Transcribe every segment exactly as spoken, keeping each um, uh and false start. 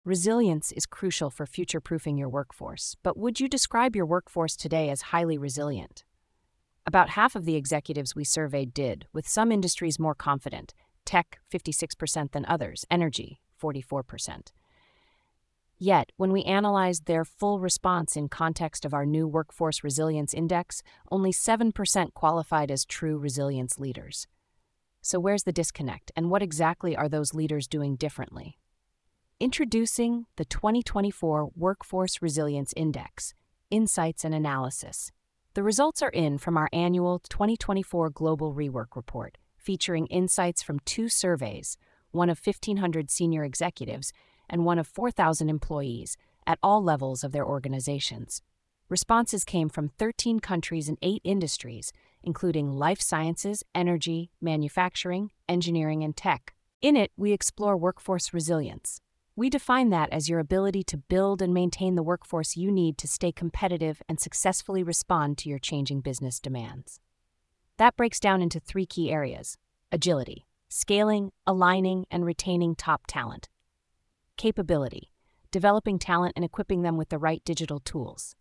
Resilience is crucial for future-proofing your workforce, but would you describe your workforce today as highly resilient? About half of the executives we surveyed did, with some industries more confident, tech fifty-six percent than others, energy forty-four percent. Yet, when we analyzed their full response in context of our new Workforce Resilience Index, only seven percent qualified as true resilience leaders. So where's the disconnect, and what exactly are those leaders doing differently? Introducing the twenty twenty-four Workforce Resilience Index, Insights and Analysis. The results are in from our annual twenty twenty-four Global Rework Report, featuring insights from two surveys, one of fifteen hundred senior executives and one of four thousand employees at all levels of their organizations. Responses came from thirteen countries and eight industries, including life sciences, energy, manufacturing, engineering, and tech. In it, we explore workforce resilience. We define that as your ability to build and maintain the workforce you need to stay competitive and successfully respond to your changing business demands. That breaks down into three key areas: agility, scaling, aligning, and retaining top talent; capability, developing talent and equipping them with the right digital tools;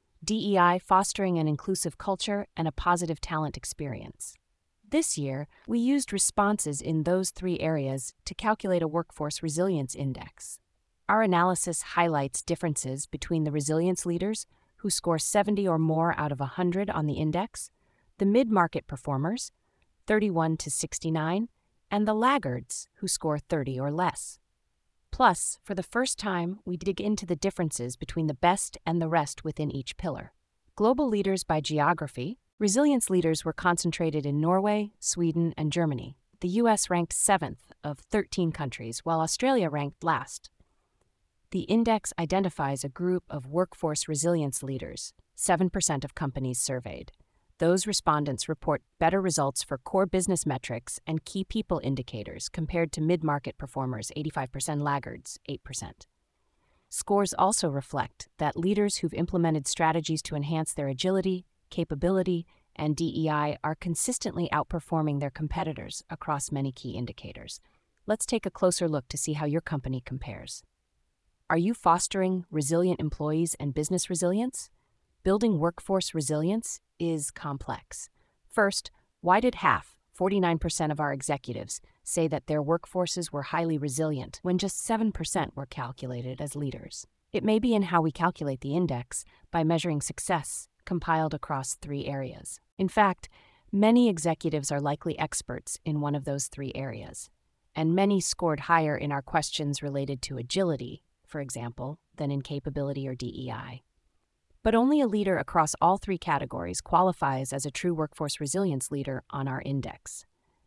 D E I, fostering an inclusive culture and a positive talent experience. This year, we used responses in those three areas to calculate a workforce resilience index. Our analysis highlights differences between the resilience leaders, who score seventy or more out of one hundred on the index, the mid-market performers, thirty-one to sixty-nine, and the laggards, who score thirty or less. Plus, for the first time, we dig into the differences between the best and the rest within each pillar. Global leaders by geography. Resilience leaders were concentrated in Norway, Sweden, and Germany. The U S ranked seventh of thirteen countries, while Australia ranked last. The index identifies a group of workforce resilience leaders, seven percent of companies surveyed. Those respondents report better results for core business metrics and key people indicators compared to mid-market performers, eighty-five percent, laggards, eight percent. Scores also reflect that leaders who've implemented strategies to enhance their agility, capability, and D E I are consistently outperforming their competitors across many key indicators. Let's take a closer look to see how your company compares. Are you fostering resilient employees and business resilience? Building workforce resilience is complex. First, why did half, forty-nine percent of our executives, say that their workforces were highly resilient when just seven percent were calculated as leaders? It may be in how we calculate the index by measuring success, compiled across three areas. In fact, many executives are likely experts in one of those three areas, and many scored higher in our questions related to agility, for example, than in capability or D E I. But only a leader across all three categories qualifies as a true workforce resilience leader on our index.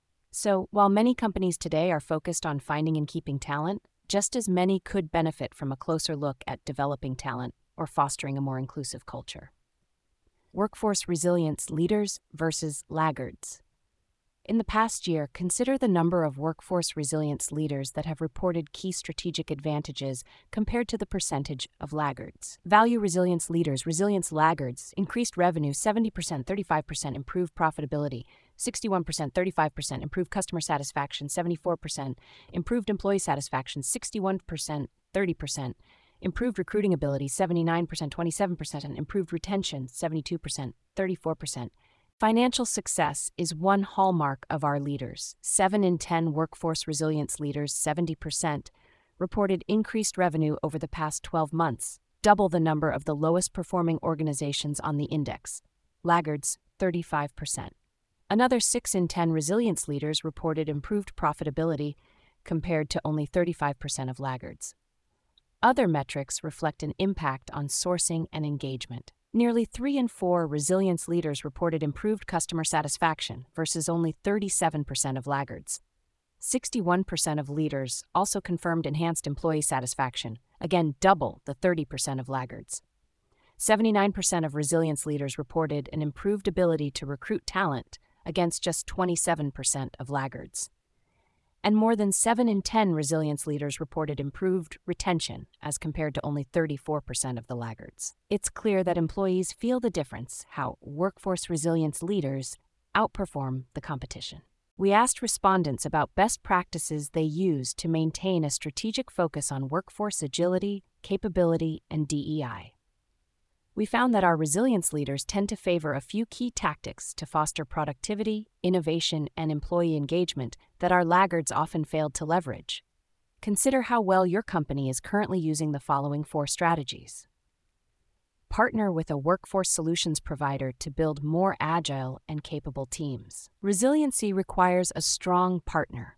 So, while many companies today are focused on finding and keeping talent, just as many could benefit from a closer look at developing talent or fostering a more inclusive culture. Workforce resilience leaders versus laggards. In the past year, consider the number of workforce resilience leaders that have reported key strategic advantages compared to the percentage of laggards. Value resilience leaders, resilience laggards, increased revenue seventy percent, thirty-five percent, improved profitability, sixty-one percent, thirty-five percent, improved customer satisfaction, seventy-four percent, improved employee satisfaction, sixty-one percent, thirty percent, improved recruiting ability, seventy-nine percent, twenty-seven percent, and improved retention, seventy-two percent, thirty-four percent. Financial success is one hallmark of our leaders. Seven in ten workforce resilience leaders, seventy percent, reported increased revenue over the past twelve months, double the number of the lowest performing organizations on the index. Laggards, thirty-five percent. Another six in ten resilience leaders reported improved profitability compared to only thirty-five percent of laggards. Other metrics reflect an impact on sourcing and engagement. Nearly three in four resilience leaders reported improved customer satisfaction versus only thirty-seven percent of laggards. sixty-one percent of leaders also confirmed enhanced employee satisfaction, again double the thirty percent of laggards. seventy-nine percent of resilience leaders reported an improved ability to recruit talent against just twenty-seven percent of laggards. And more than seven in ten resilience leaders reported improved retention as compared to only thirty-four percent of the laggards. It's clear that employees feel the difference how workforce resilience leaders outperform the competition. We asked respondents about best practices they use to maintain a strategic focus on workforce agility, capability, and D E I. We found that our resilience leaders tend to favor a few key tactics to foster productivity, innovation, and employee engagement that our laggards often failed to leverage. Consider how well your company is currently using the following four strategies. Partner with a workforce solutions provider to build more agile and capable teams. Resiliency requires a strong partner.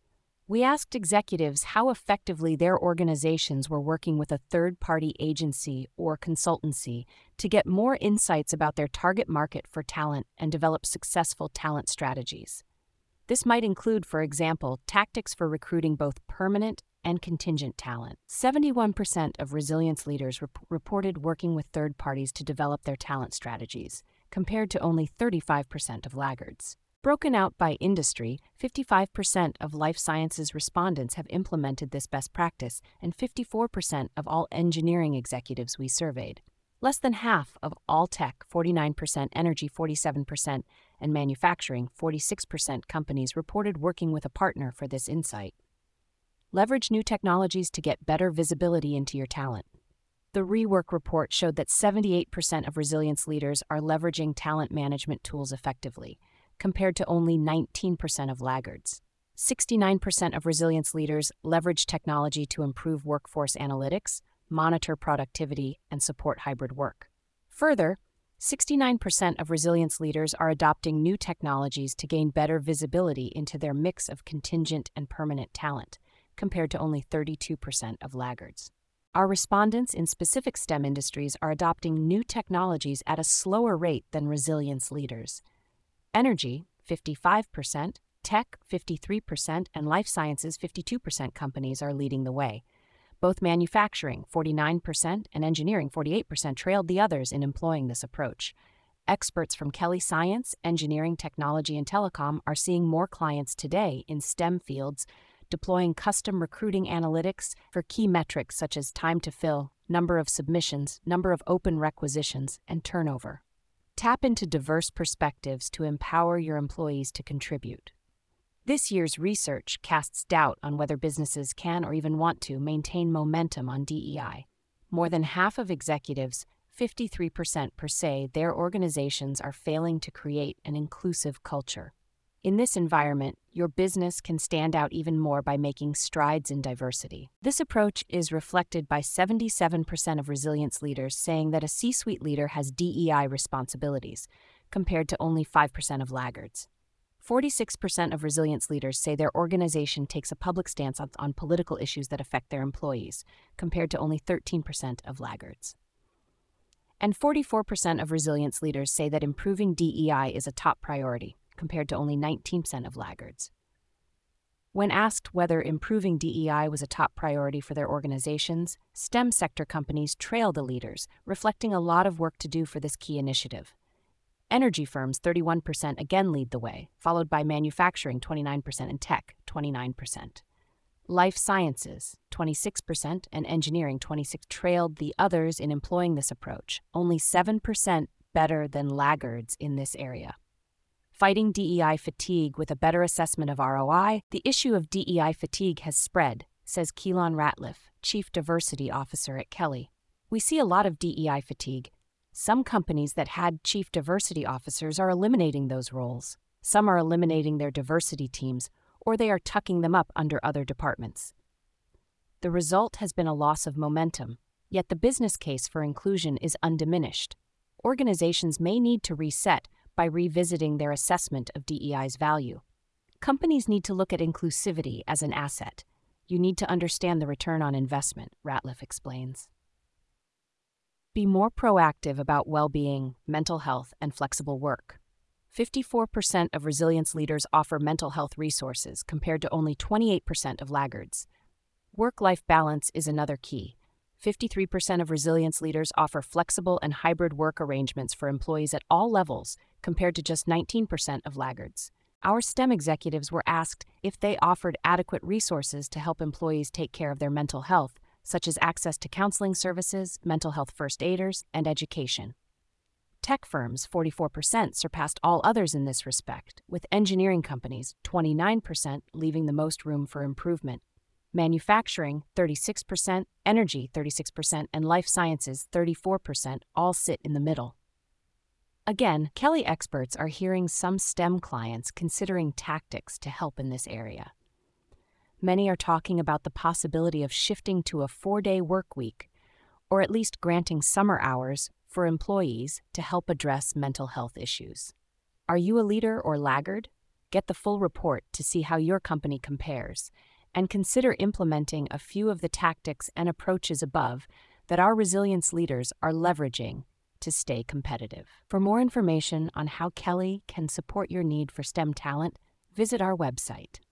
We asked executives how effectively their organizations were working with a third-party agency or consultancy to get more insights about their target market for talent and develop successful talent strategies. This might include, for example, tactics for recruiting both permanent and contingent talent. seventy-one percent of resilience leaders rep- reported working with third parties to develop their talent strategies, compared to only thirty-five percent of laggards. Broken out by industry, fifty-five percent of life sciences respondents have implemented this best practice, and fifty-four percent of all engineering executives we surveyed. Less than half of all tech, forty-nine percent, energy, forty-seven percent, and manufacturing, forty-six percent companies reported working with a partner for this insight. Leverage new technologies to get better visibility into your talent. The Rework report showed that seventy-eight percent of resilience leaders are leveraging talent management tools effectively, compared to only nineteen percent of laggards. sixty-nine percent of resilience leaders leverage technology to improve workforce analytics, monitor productivity, and support hybrid work. Further, sixty-nine percent of resilience leaders are adopting new technologies to gain better visibility into their mix of contingent and permanent talent, compared to only thirty-two percent of laggards. Our respondents in specific STEM industries are adopting new technologies at a slower rate than resilience leaders. Energy, fifty-five percent, tech, fifty-three percent, and life sciences, fifty-two percent companies are leading the way. Both manufacturing, forty-nine percent, and engineering, forty-eight percent, trailed the others in employing this approach. Experts from Kelly Science, Engineering, Technology, and Telecom are seeing more clients today in STEM fields, deploying custom recruiting analytics for key metrics such as time to fill, number of submissions, number of open requisitions, and turnover. Tap into diverse perspectives to empower your employees to contribute. This year's research casts doubt on whether businesses can or even want to maintain momentum on D E I. More than half of executives, fifty-three percent, per se their organizations are failing to create an inclusive culture. In this environment, your business can stand out even more by making strides in diversity. This approach is reflected by seventy-seven percent of resilience leaders saying that a C-suite leader has D E I responsibilities, compared to only five percent of laggards. forty-six percent of resilience leaders say their organization takes a public stance on, on political issues that affect their employees, compared to only thirteen percent of laggards. And forty-four percent of resilience leaders say that improving D E I is a top priority, compared to only nineteen percent of laggards. When asked whether improving D E I was a top priority for their organizations, STEM sector companies trail the leaders, reflecting a lot of work to do for this key initiative. Energy firms, thirty-one percent, again lead the way, followed by manufacturing, twenty-nine percent, and tech, twenty-nine percent. Life sciences, twenty-six percent, and engineering, twenty-six percent, trailed the others in employing this approach, only seven percent better than laggards in this area. Fighting D E I fatigue with a better assessment of R O I, the issue of D E I fatigue has spread, says Keelan Ratliff, Chief Diversity Officer at Kelly. We see a lot of D E I fatigue. Some companies that had Chief Diversity Officers are eliminating those roles. Some are eliminating their diversity teams, or they are tucking them up under other departments. The result has been a loss of momentum, yet the business case for inclusion is undiminished. Organizations may need to reset by revisiting their assessment of D E I's value. Companies need to look at inclusivity as an asset. You need to understand the return on investment, Ratliff explains. Be more proactive about well-being, mental health, and flexible work. fifty-four percent of resilience leaders offer mental health resources, compared to only twenty-eight percent of laggards. Work-life balance is another key. fifty-three percent of resilience leaders offer flexible and hybrid work arrangements for employees at all levels, compared to just nineteen percent of laggards. Our STEM executives were asked if they offered adequate resources to help employees take care of their mental health, such as access to counseling services, mental health first aiders, and education. Tech firms, forty-four percent, surpassed all others in this respect, with engineering companies, twenty-nine percent, leaving the most room for improvement. Manufacturing, thirty-six percent, energy, thirty-six percent, and life sciences, thirty-four percent, all sit in the middle. Again, Kelly experts are hearing some STEM clients considering tactics to help in this area. Many are talking about the possibility of shifting to a four-day work week, or at least granting summer hours for employees to help address mental health issues. Are you a leader or laggard? Get the full report to see how your company compares, and consider implementing a few of the tactics and approaches above that our resilience leaders are leveraging to stay competitive. For more information on how Kelly can support your need for STEM talent, visit our website.